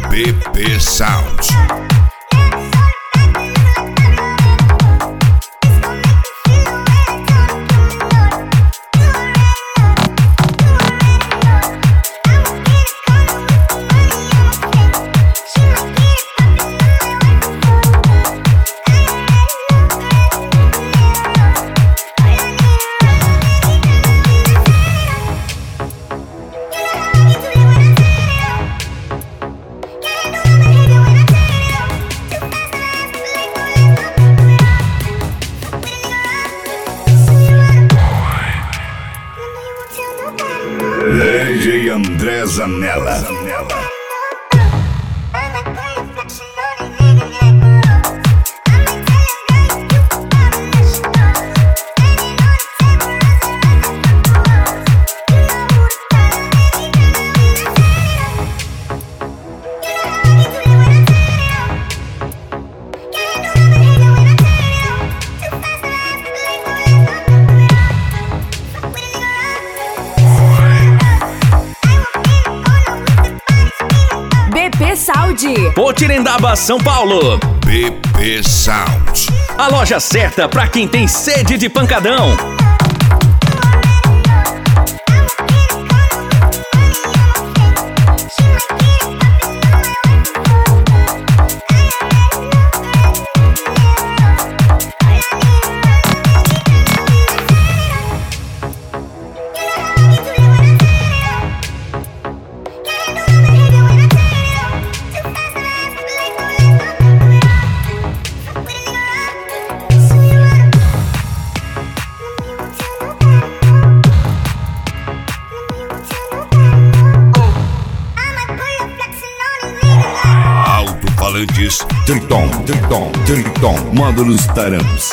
BP Sound. DJ André Zanella. BP Sound. Potirendaba, São Paulo. BP Sound. A loja certa pra quem tem sede de pancadão. Alto-falantes Triton, módulos Tarams.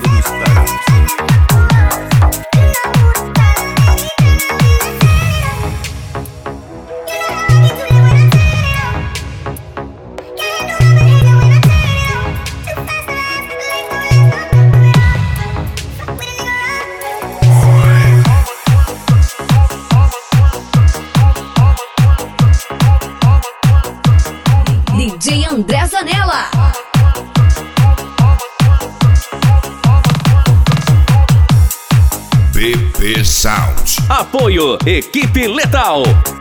DJ André Zanella. BP Sound. Apoio Equipe Letal.